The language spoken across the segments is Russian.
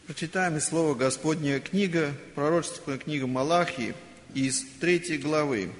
Прочитаем из Слова Господня книга, пророческая книга Малахии из 3 главы,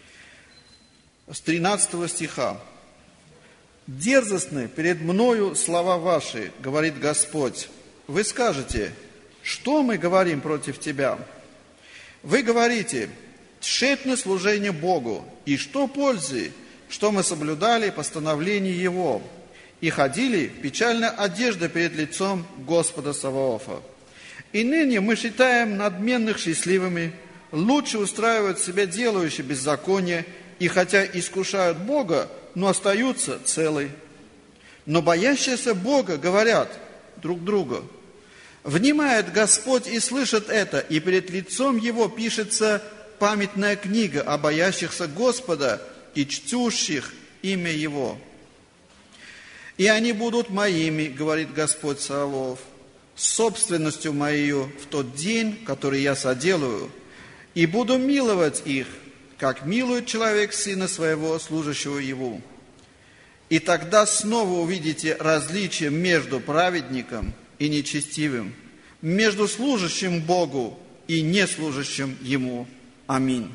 с 13 стиха. «Дерзостны перед мною слова ваши, говорит Господь. Вы скажете, что мы говорим против тебя? Вы говорите, тщетно служение Богу, и что пользы, что мы соблюдали постановление Его, и ходили в печальной одежде перед лицом Господа Саваофа. И ныне мы считаем надменных счастливыми, лучше устраивают себя делающие беззаконие, и хотя искушают Бога, но остаются целы. Но боящиеся Бога говорят друг другу, внимает Господь и слышит это, и перед лицом Его пишется памятная книга о боящихся Господа и чтущих имя Его. И они будут моими, говорит Господь Саваоф, собственностью моею в тот день, который я соделаю, и буду миловать их, как милует человек сына своего, служащего его. И тогда снова увидите различие между праведником и нечестивым, между служащим Богу и неслужащим Ему. Аминь».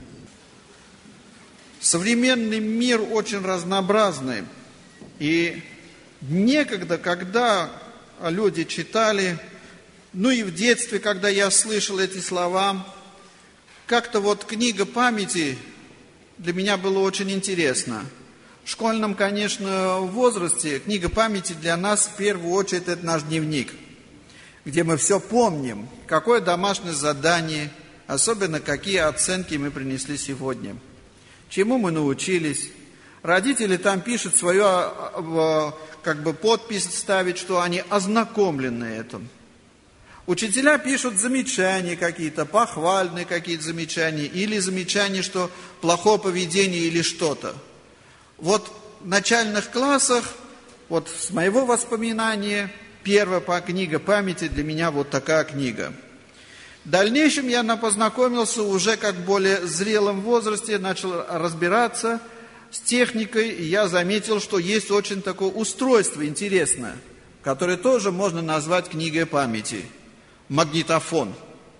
Современный мир очень разнообразный. И некогда, когда люди читали, ну и в детстве, когда я слышал эти слова, как-то вот книга памяти для меня было очень интересно. В школьном, конечно, возрасте книга памяти для нас в первую очередь это наш дневник, где мы все помним, какое домашнее задание, особенно какие оценки мы принесли сегодня, чему мы научились. Родители там пишут свою подпись, ставят, что они ознакомлены этим. Учителя пишут замечания какие-то, похвальные какие-то замечания, или замечания, что плохое поведение или что-то. Вот в начальных классах, вот с моего воспоминания, первая книга памяти для меня вот такая книга. В дальнейшем я познакомился уже как в более зрелом возрасте, начал разбираться с техникой, и я заметил, что есть очень такое устройство интересное, которое тоже можно назвать книгой памяти. Магнитофон.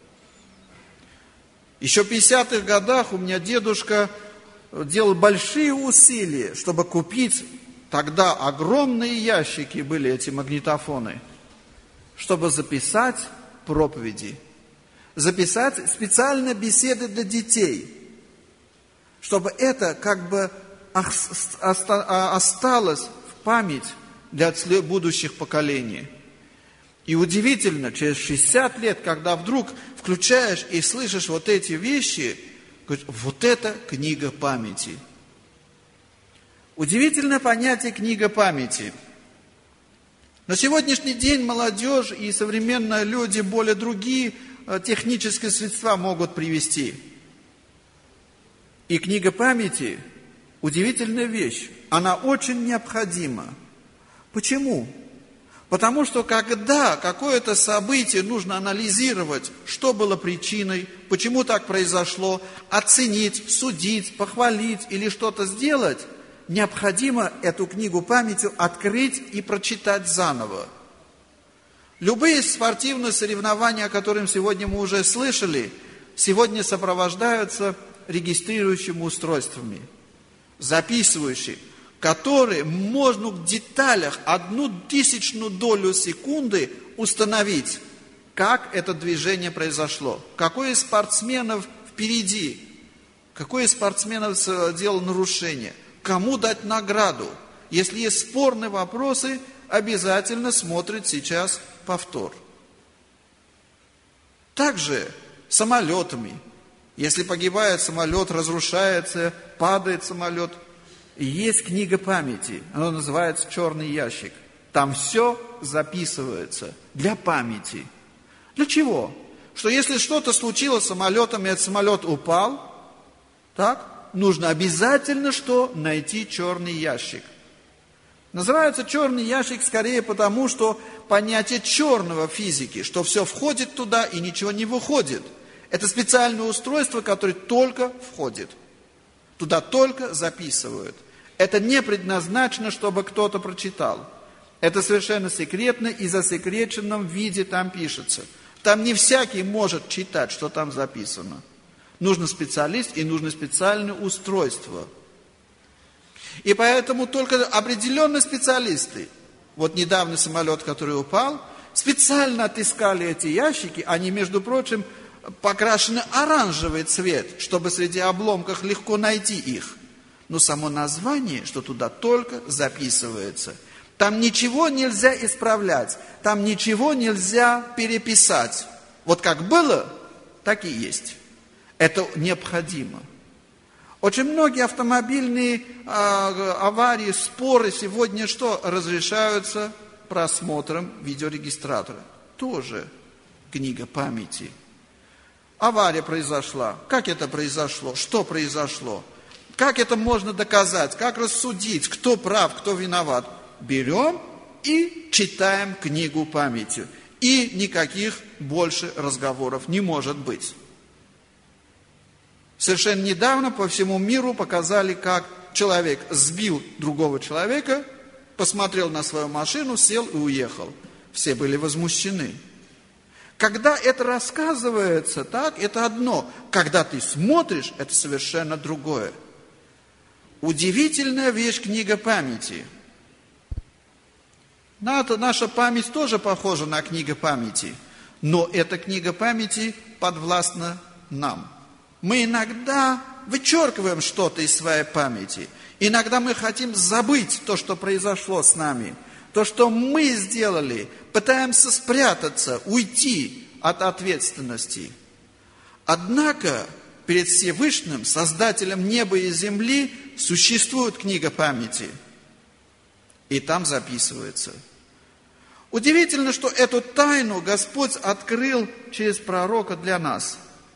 Еще в 50-х годах у меня дедушка делал большие усилия, чтобы купить, тогда огромные ящики были эти магнитофоны, чтобы записать проповеди, записать специально беседы для детей, чтобы это как бы осталось в память для будущих поколений. И удивительно, через 60 лет, когда вдруг включаешь и слышишь вот эти вещи, говоришь, вот это книга памяти. Удивительное понятие книга памяти. На сегодняшний день молодежь и современные люди более другие технические средства могут привести. И книга памяти – удивительная вещь. Она очень необходима. Почему? Потому что когда какое-то событие нужно анализировать, что было причиной, почему так произошло, оценить, судить, похвалить или что-то сделать, необходимо эту книгу памяти открыть и прочитать заново. Любые спортивные соревнования, о которых сегодня мы уже слышали, сегодня сопровождаются регистрирующими устройствами, записывающими, которые можно в деталях 0,01 долю секунды установить, как это движение произошло, какой из спортсменов впереди, какой из спортсменов сделал нарушение, кому дать награду. Если есть спорные вопросы, обязательно смотрит сейчас повтор. Также самолетами. Если погибает самолет, разрушается, падает самолет, есть книга памяти, она называется «Черный ящик». Там все записывается для памяти. Для чего? Что если что-то случилось с самолетом, и этот самолет упал, так, нужно обязательно что? Найти черный ящик. Называется черный ящик скорее потому, что понятие черного физики, что все входит туда и ничего не выходит. Это специальное устройство, которое только входит. Туда только записывают. Это не предназначено, чтобы кто-то прочитал. Это совершенно секретно и в засекреченном виде там пишется. Там не всякий может читать, что там записано. Нужен специалист и нужно специальное устройство. И поэтому только определенные специалисты, вот недавно самолет, который упал, специально отыскали эти ящики, они, между прочим, покрашены оранжевый цвет, чтобы среди обломков легко найти их. Но само название, что туда только записывается. Там ничего нельзя исправлять, там ничего нельзя переписать. Вот как было, так и есть. Это необходимо. Очень многие автомобильные аварии, споры сегодня что? Разрешаются просмотром видеорегистратора. Тоже книга памяти. Авария произошла. Как это произошло? Что произошло? Как это можно доказать? Как рассудить? Кто прав, кто виноват? Берем и читаем книгу памяти. И никаких больше разговоров не может быть. Совершенно недавно по всему миру показали, как человек сбил другого человека, посмотрел на свою машину, сел и уехал. Все были возмущены. Когда это рассказывается, так, это одно. Когда ты смотришь, это совершенно другое. Удивительная вещь книга памяти. Наша память тоже похожа на книгу памяти, но эта книга памяти подвластна нам. Мы иногда вычеркиваем что-то из своей памяти. Иногда мы хотим забыть то, что произошло с нами. То, что мы сделали, пытаемся спрятаться, уйти от ответственности. Однако перед Всевышним, Создателем неба и земли, существует книга памяти. И там записывается. Удивительно, что эту тайну Господь открыл через пророка для нас.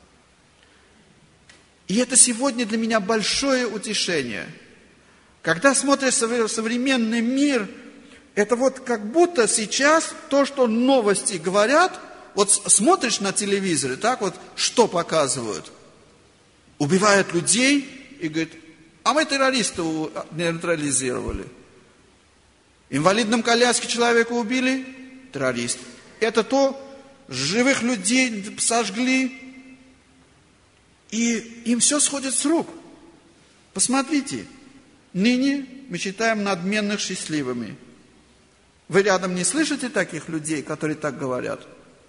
И это сегодня для меня большое утешение. Когда смотришь современный мир, это вот как будто сейчас то, что новости говорят, вот смотришь на телевизоре, так вот, что показывают? Убивают людей и говорят, а мы террористов нейтрализировали. В инвалидном коляске человека убили, террорист. Это то, живых людей сожгли, и им все сходит с рук. Посмотрите, ныне мы считаем надменных счастливыми. Вы рядом не слышите таких людей, которые так говорят?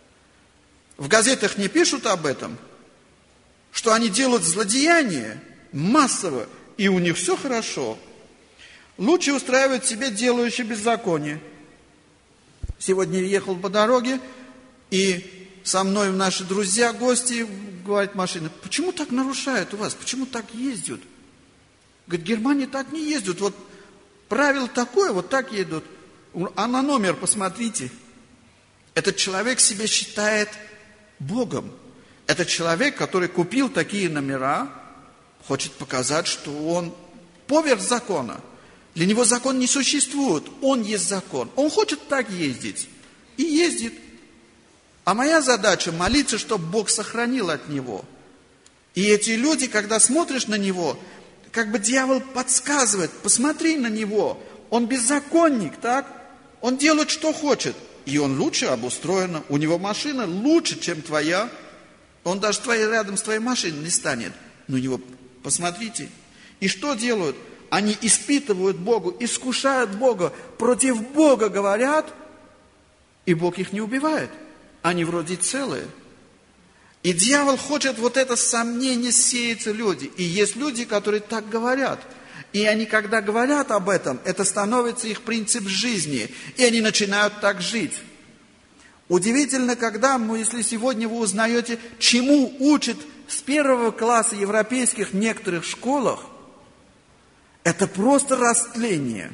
В газетах не пишут об этом, что они делают злодеяния массово, и у них все хорошо. Лучше устраивать себе делающие беззаконие. Сегодня я ехал по дороге, и со мной наши друзья, гости, говорят, машины, почему так нарушают у вас, почему так ездят? Говорит, в Германии так не ездят, вот правило такое, вот так едут. А на номер посмотрите. Этот человек себя считает Богом. Это человек, который купил такие номера, хочет показать, что он поверх закона. Для него закон не существует, он есть закон. Он хочет так ездить и ездит. А моя задача молиться, чтобы Бог сохранил от него. И эти люди, когда смотришь на него, как бы дьявол подсказывает, посмотри на него, он беззаконник, так? Он делает, что хочет. И он лучше обустроен, у него машина лучше, чем твоя. Он даже рядом с твоей машиной не станет. Но у него, посмотрите. И что делают? Они испытывают Бога, искушают Бога, против Бога говорят, и Бог их не убивает. Они вроде целые. И дьявол хочет вот это сомнение сеяться люди. И есть люди, которые так говорят. И они, когда говорят об этом, это становится их принцип жизни. И они начинают так жить. Удивительно, если сегодня вы узнаете, чему учат с 1 класса европейских некоторых школах, это просто растление.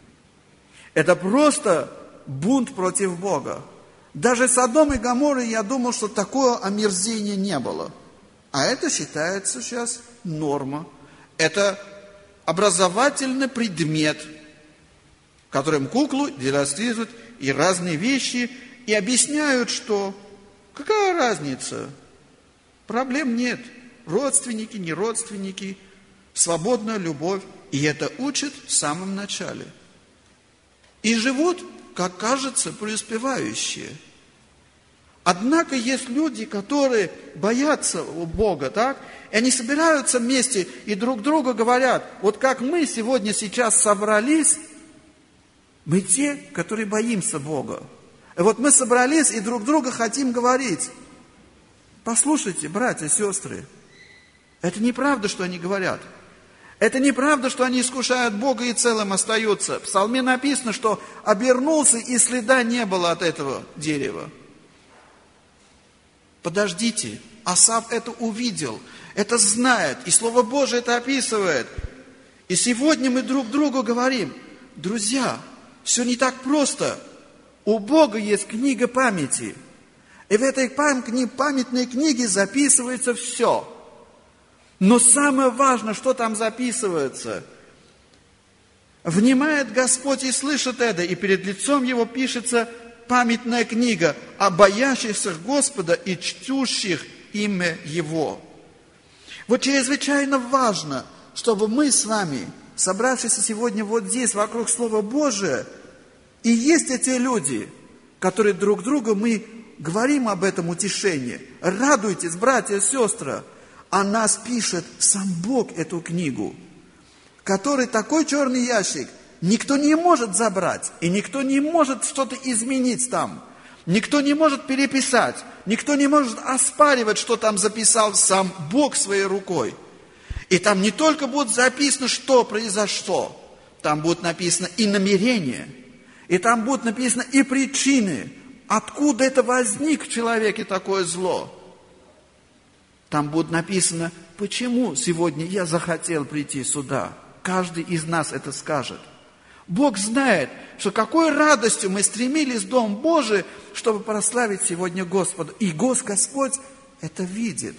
Это просто бунт против Бога. Даже Содом и Гоморры, я думал, что такое омерзения не было. А это считается сейчас норма. Это образовательный предмет, которым куклу демонстрируют и разные вещи, и объясняют, что какая разница, проблем нет. Родственники, не родственники, свободная любовь. И это учат в самом начале. И живут как кажется, преуспевающие. Однако есть люди, которые боятся Бога, так? И они собираются вместе и друг другу говорят, вот как мы сегодня сейчас собрались, мы те, которые боимся Бога. И вот мы собрались и друг друга хотим говорить. Послушайте, братья, сестры, это неправда, что они говорят. Это неправда, что они искушают Бога и целым остаются. В Псалме написано, что обернулся и следа не было от этого дерева. Подождите, Асав это увидел, это знает, и Слово Божие это описывает. И сегодня мы друг другу говорим, друзья, все не так просто. У Бога есть книга памяти. И в этой памятной книге записывается все. Но самое важное, что там записывается. Внимает Господь и слышит это, и перед лицом Его пишется памятная книга о боящихся Господа и чтущих имя Его. Вот чрезвычайно важно, чтобы мы с вами, собравшись сегодня вот здесь, вокруг Слова Божия, и есть эти люди, которые друг другу мы говорим об этом утешении. Радуйтесь, братья и сестры, о нас пишет сам Бог эту книгу, который такой черный ящик никто не может забрать, и никто не может что-то изменить там. Никто не может переписать, никто не может оспаривать, что там записал сам Бог своей рукой. И там не только будет записано, что произошло, там будет написано и намерение, и там будут написаны и причины, откуда это возник в человеке такое зло. Там будет написано, почему сегодня я захотел прийти сюда. Каждый из нас это скажет. Бог знает, что какой радостью мы стремились в Дом Божий, чтобы прославить сегодня Господа. И Господь это видит.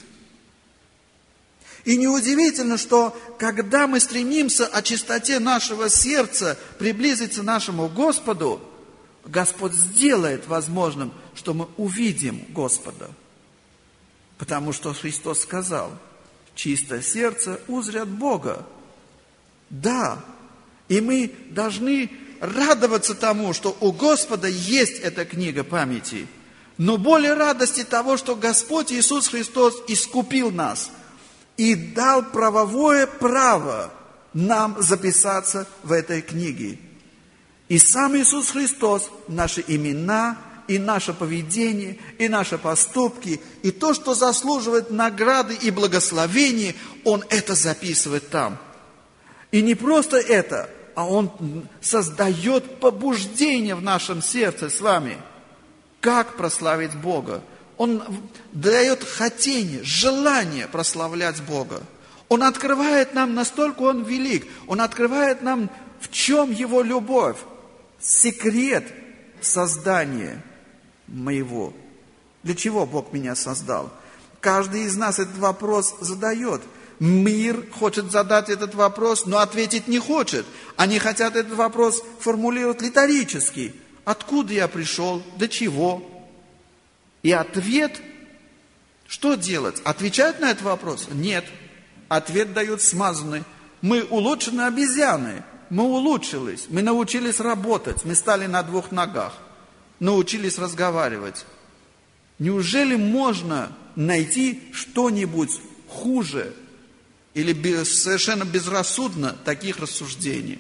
И неудивительно, что когда мы стремимся о чистоте нашего сердца приблизиться к нашему Господу, Господь сделает возможным, что мы увидим Господа. Потому что Христос сказал, чистое сердце узрят Бога. Да, и мы должны радоваться тому, что у Господа есть эта книга памяти. Но более радости того, что Господь Иисус Христос искупил нас и дал правовое право нам записаться в этой книге. И сам Иисус Христос, наши имена, и наше поведение, и наши поступки, и то, что заслуживает награды и благословений, Он это записывает там. И не просто это, а Он создает побуждение в нашем сердце с вами, как прославить Бога. Он дает хотение, желание прославлять Бога. Он открывает нам, настолько Он велик, Он открывает нам, в чем Его любовь, секрет создания моего. Для чего Бог меня создал? Каждый из нас этот вопрос задает. Мир хочет задать этот вопрос, но ответить не хочет. Они хотят этот вопрос формулировать риторически. Откуда я пришел? До чего? И ответ, что делать? Отвечать на этот вопрос? Нет. Ответ дают смазанный. Мы улучшенные обезьяны. Мы улучшились. Мы научились работать. Мы стали на 2 ногах. Научились разговаривать. Неужели можно найти что-нибудь хуже или совершенно безрассудно таких рассуждений?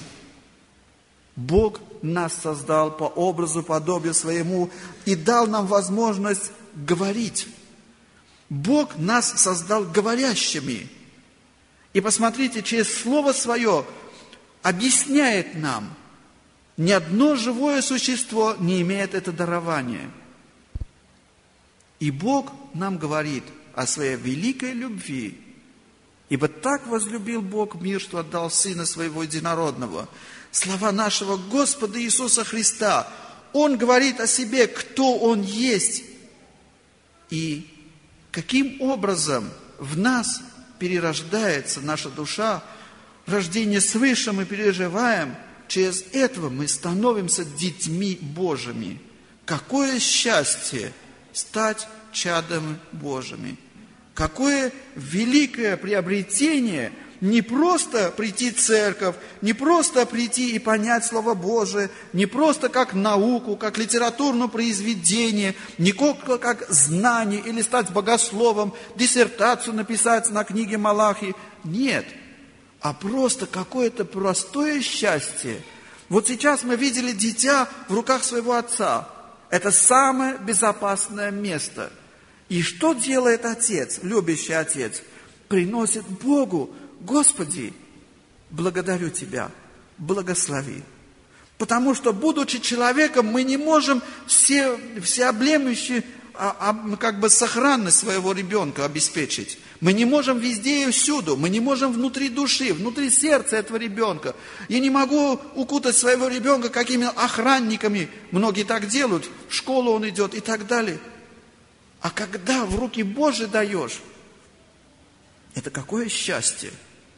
Бог нас создал по образу, подобию своему и дал нам возможность говорить. Бог нас создал говорящими. И посмотрите, через Слово Свое объясняет нам, ни одно живое существо не имеет это дарование. И Бог нам говорит о своей великой любви. Ибо так возлюбил Бог мир, что отдал Сына Своего Единородного. Слова нашего Господа Иисуса Христа. Он говорит о себе, кто Он есть. И каким образом в нас перерождается наша душа. Рождение свыше мы переживаем. Через это мы становимся детьми Божьими. Какое счастье стать чадами Божьими. Какое великое приобретение Не просто прийти в церковь, не просто прийти и понять Слово Божие, не просто как науку, как литературное произведение, не как знание или стать богословом, диссертацию написать на книге Малахии. Нет, а просто какое-то простое счастье. Вот сейчас мы видели дитя в руках своего отца. Это самое безопасное место. И что делает отец, любящий отец? Приносит Богу: Господи, благодарю Тебя, благослови. Потому что, будучи человеком, мы не можем всеобъемлющую сохранность своего ребенка обеспечить. Мы не можем везде и всюду, мы не можем внутри души, внутри сердца этого ребенка. Я не могу укутать своего ребенка какими охранниками, многие так делают, в школу он идет и так далее. А когда в руки Божьи даешь, это какое счастье.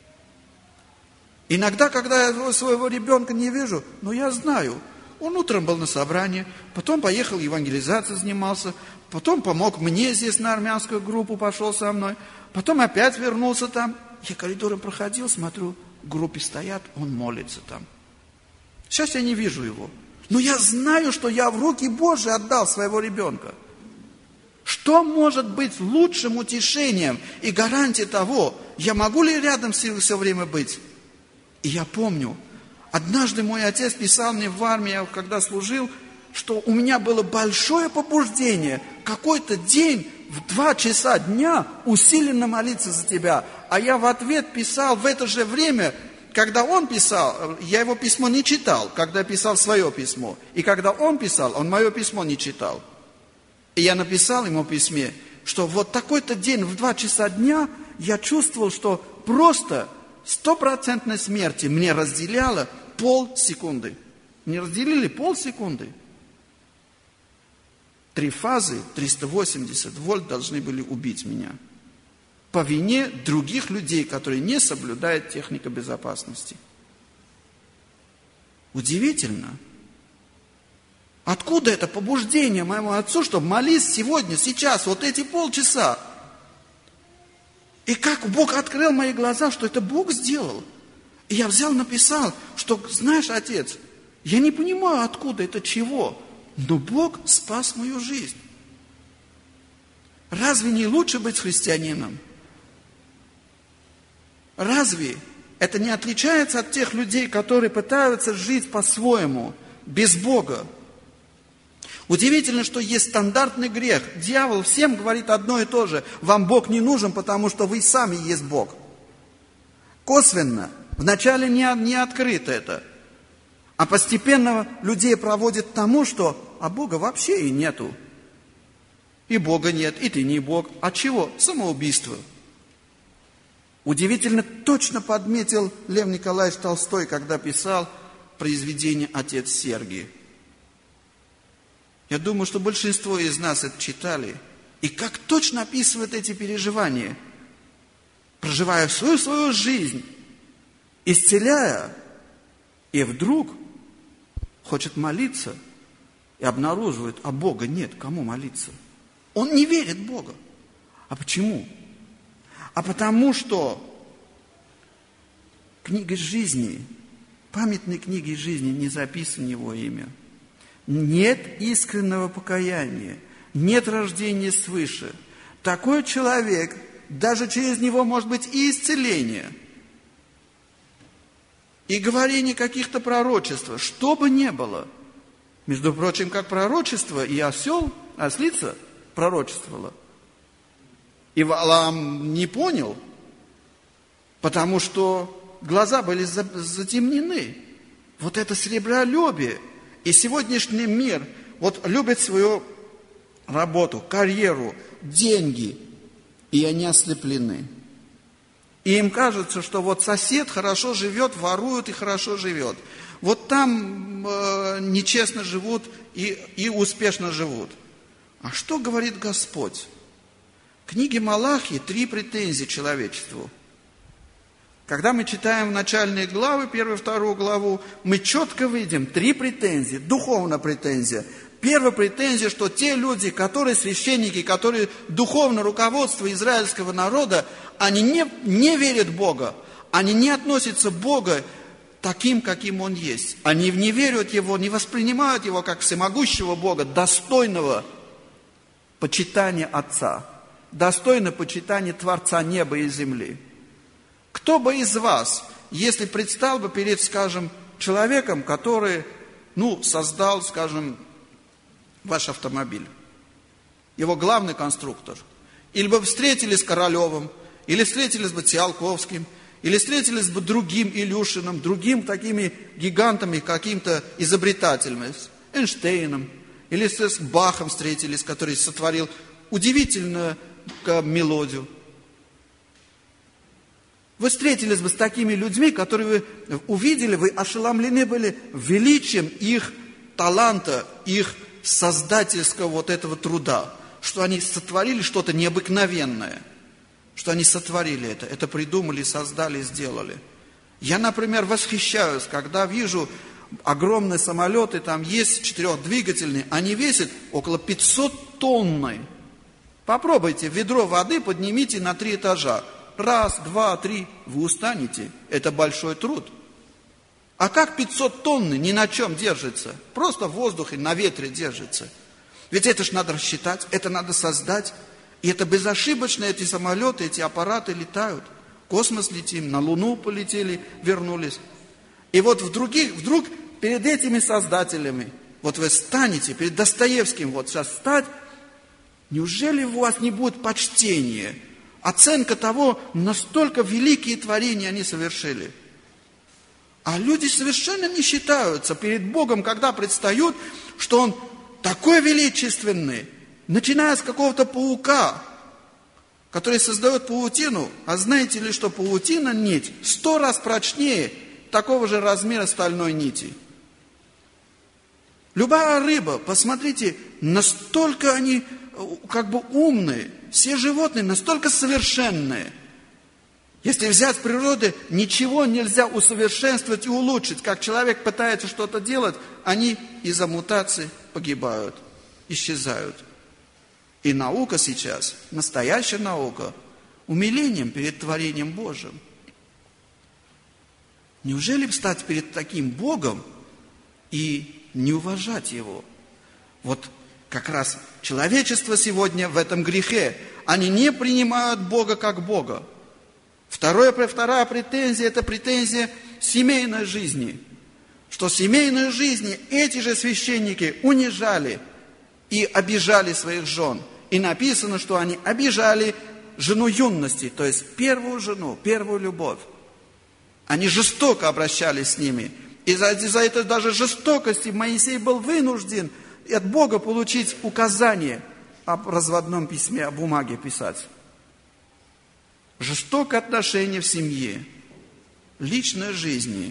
Иногда, когда я своего ребенка не вижу, но я знаю, он утром был на собрании, потом поехал евангелизацией занимался, потом помог мне здесь на армянскую группу, пошел со мной, потом опять вернулся там. Я коридором проходил, смотрю, в группе стоят, он молится там. Сейчас я не вижу его, но я знаю, что я в руки Божьи отдал своего ребенка. Что может быть лучшим утешением и гарантией того, я могу ли рядом с ним все время быть? И я помню, однажды мой отец писал мне в армии, когда служил, что у меня было большое побуждение какой-то день в 2 часа дня усиленно молиться за тебя. А я в ответ писал в это же время, когда он писал, я его письмо не читал, когда писал свое письмо. И когда он писал, он мое письмо не читал. И я написал ему в письме, что вот такой-то день в 2 часа дня я чувствовал, что просто 100% смерти мне разделяло полсекунды. Мне разделили полсекунды. 3 фазы, 380 вольт должны были убить меня. По вине других людей, которые не соблюдают технику безопасности. Удивительно. Откуда это побуждение моему отцу, чтобы молись сегодня, сейчас, вот эти полчаса? И как Бог открыл мои глаза, что это Бог сделал. И я взял, написал, что, знаешь, отец, я не понимаю, откуда это, чего, но Бог спас мою жизнь. Разве не лучше быть христианином? Разве это не отличается от тех людей, которые пытаются жить по-своему, без Бога? Удивительно, что есть стандартный грех. Дьявол всем говорит одно и то же. Вам Бог не нужен, потому что вы сами есть Бог. Косвенно. Вначале не открыто это. А постепенно людей проводит к тому, что а Бога вообще и нету. И Бога нет, и ты не Бог. От чего? Самоубийство. Удивительно точно подметил Лев Николаевич Толстой, когда писал произведение «Отец Сергий». Я думаю, что большинство из нас это читали. И как точно описывает эти переживания, проживая всю свою жизнь, исцеляя, и вдруг хочет молиться и обнаруживает, а Бога нет, кому молиться? Он не верит в Бога. А почему? А потому что книга жизни, памятной книги жизни не записано его имя. Нет искреннего покаяния, нет рождения свыше. Такой человек, даже через него может быть и исцеление, и говорение каких-то пророчеств, что бы ни было. Между прочим, как пророчество, и ослица пророчествовала. И Валаам не понял, потому что глаза были затемнены. Вот это сребролюбие. И сегодняшний мир вот любит свою работу, карьеру, деньги, и они ослеплены. И им кажется, что вот сосед хорошо живет, ворует и хорошо живет. Вот там нечестно живут и успешно живут. А что говорит Господь? В книге Малахии 3 претензии человечеству. Когда мы читаем начальные главы, 1-2 главу, мы четко видим 3 претензии, духовная претензия. Первая претензия, что те люди, которые священники, которые духовное руководство израильского народа, они не верят в Бога, Они не относятся к Богу таким, каким Он есть. Они не верят в Его, не воспринимают Его как всемогущего Бога, достойного почитания Отца, достойного почитания Творца неба и земли. Кто бы из вас, если предстал бы перед, скажем, человеком, который, создал, скажем, ваш автомобиль, его главный конструктор, или бы встретились с Королевым, или встретились бы с Циолковским, или встретились бы другим Илюшиным, другим такими гигантами, каким-то изобретателями, с Эйнштейном, или с Бахом встретились, который сотворил удивительную мелодию. Вы встретились бы с такими людьми, которые вы увидели, вы ошеломлены были величием их таланта, их создательского вот этого труда, что они сотворили что-то необыкновенное, что они сотворили это придумали, создали, сделали. Я, например, восхищаюсь, когда вижу огромные самолеты, там есть 4-двигательные, они весят около 500 тонны. Попробуйте, ведро воды поднимите на 3 этажа. 1, 2, 3, вы устанете. Это большой труд. А как 500 тонны ни на чем держится? Просто в воздухе, на ветре держится. Ведь это ж надо рассчитать, это надо создать. И это безошибочно, эти самолеты, эти аппараты летают. В космос летим, на Луну полетели, вернулись. И вот вдруг перед этими создателями, вот вы станете, перед Достоевским, вот сейчас стать, неужели у вас не будет почтения, оценка того, настолько великие творения они совершили? А люди совершенно не считаются перед Богом, когда предстают, что Он такой величественный, начиная с какого-то паука, который создает паутину. А знаете ли, что паутина, нить, 100 раз прочнее такого же размера стальной нити. Любая рыба, посмотрите, настолько они умные, все животные настолько совершенные. Если взять с природы, ничего нельзя усовершенствовать и улучшить. Как человек пытается что-то делать, они из-за мутаций погибают, исчезают. И наука сейчас, настоящая наука, умилением перед творением Божьим. Неужели встать перед таким Богом и не уважать Его? Вот как раз человечество сегодня в этом грехе. Они не принимают Бога как Бога. Вторая претензия – это претензия семейной жизни. Что в семейной жизни эти же священники унижали и обижали своих жен. И написано, что они обижали жену юности, то есть первую жену, первую любовь. Они жестоко обращались с ними. И за этой даже жестокости Моисей был вынужден от Бога получить указание об разводном письме, о бумаге писать. Жестокое отношение в семье, личной жизни.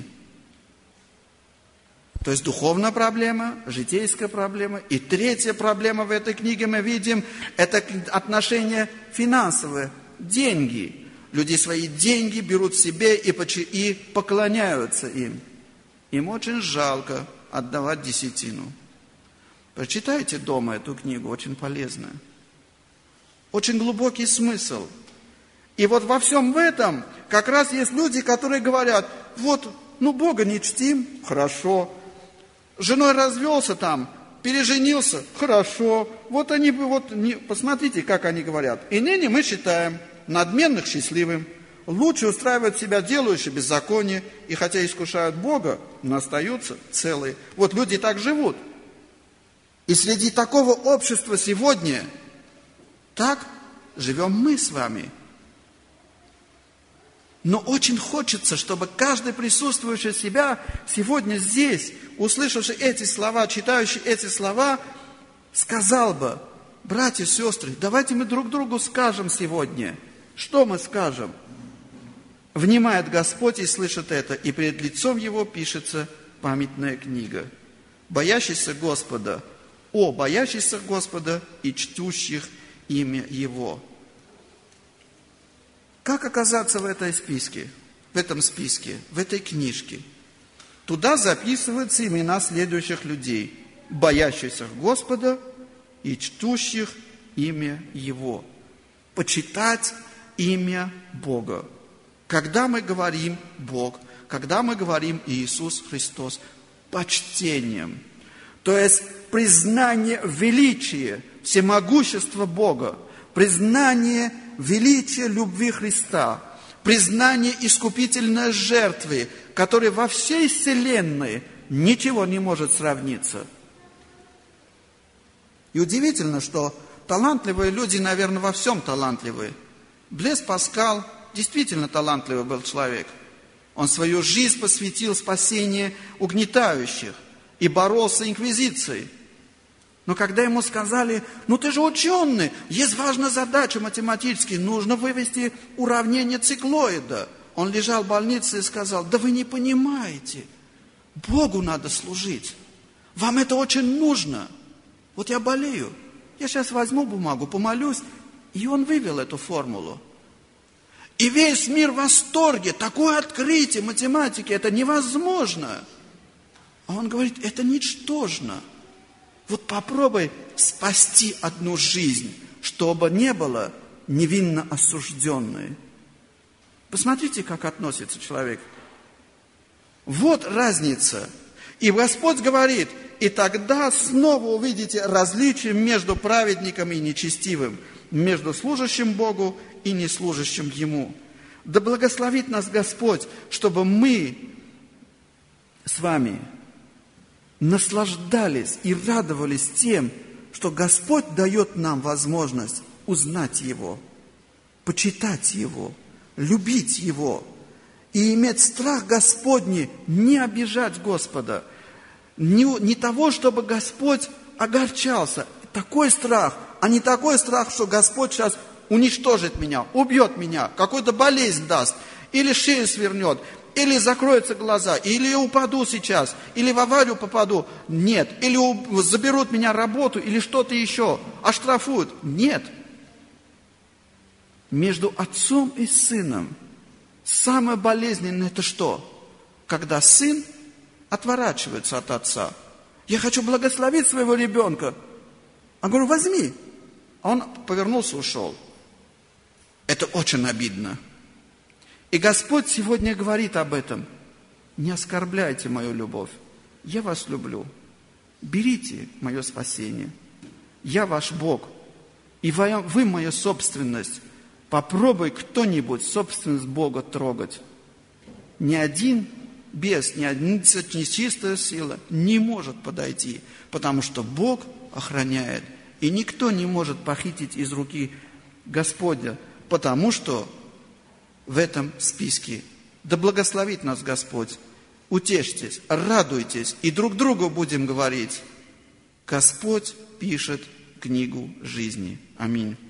То есть духовная проблема, житейская проблема. И третья проблема в этой книге мы видим, это отношения финансовые, деньги. Люди свои деньги берут себе и поклоняются им. Им очень жалко отдавать десятину. Прочитайте дома эту книгу, очень полезная. Очень глубокий смысл. И вот во всем этом как раз есть люди, которые говорят, Бога не чтим, хорошо. С женой развелся там, переженился, хорошо. Посмотрите, как они говорят. И ныне мы считаем надменных счастливым, лучше устраивают себя делающие беззаконие, и хотя искушают Бога, но остаются целые. Вот люди так живут. И среди такого общества сегодня так живем мы с вами. Но очень хочется, чтобы каждый присутствующий себя сегодня здесь, услышавший эти слова, читающий эти слова, сказал бы: братья и сестры, давайте мы друг другу скажем сегодня. Что мы скажем? Внимает Господь и слышит это, и перед лицом Его пишется памятная книга. Боящийся Господа, боящихся Господа и чтущих имя Его. Как оказаться в этом списке, в этой книжке? Туда записываются имена следующих людей: боящихся Господа и чтущих имя Его. Почитать имя Бога. Когда мы говорим Бог, когда мы говорим Иисус Христос, почтением, то есть признание величия, всемогущества Бога, признание величия любви Христа, признание искупительной жертвы, которой во всей вселенной ничего не может сравниться. И удивительно, что талантливые люди, наверное, во всем талантливые. Блез Паскал действительно талантливый был человек. Он свою жизнь посвятил спасению угнетающих и боролся с инквизицией. Но когда ему сказали, ты же ученый, есть важная задача математическая, нужно вывести уравнение циклоида. Он лежал в больнице и сказал, да вы не понимаете, Богу надо служить, вам это очень нужно. Вот я болею, я сейчас возьму бумагу, помолюсь, и он вывел эту формулу. И весь мир в восторге, такое открытие математики, это невозможно. А он говорит, это ничтожно. Вот попробуй спасти одну жизнь, чтобы не было невинно осужденной. Посмотрите, как относится человек. Вот разница. И Господь говорит, и тогда снова увидите различие между праведником и нечестивым, между служащим Богу и неслужащим Ему. Да благословит нас Господь, чтобы мы с вами наслаждались и радовались тем, что Господь дает нам возможность узнать Его, почитать Его, любить Его и иметь страх Господний, не обижать Господа, не того, чтобы Господь огорчался. Такой страх, а не такой страх, что Господь сейчас уничтожит меня, убьет меня, какую-то болезнь даст, или шею свернет, или закроются глаза, или я упаду сейчас, или в аварию попаду. Нет. Или заберут меня работу, или что-то еще, оштрафуют. Нет. Между отцом и сыном самое болезненное это что? Когда сын отворачивается от отца. Я хочу благословить своего ребенка. А говорю, возьми. А он повернулся, ушел. Это очень обидно. И Господь сегодня говорит об этом. Не оскорбляйте мою любовь. Я вас люблю. Берите мое спасение. Я ваш Бог. И вы моя собственность. Попробуй кто-нибудь собственность Бога трогать. Ни один бес, ни одна нечистая сила не может подойти. Потому что Бог охраняет. И никто не может похитить из руки Господня. Потому что в этом списке. Да благословит нас Господь. Утешьтесь, радуйтесь и друг другу будем говорить. Господь пишет книгу жизни. Аминь.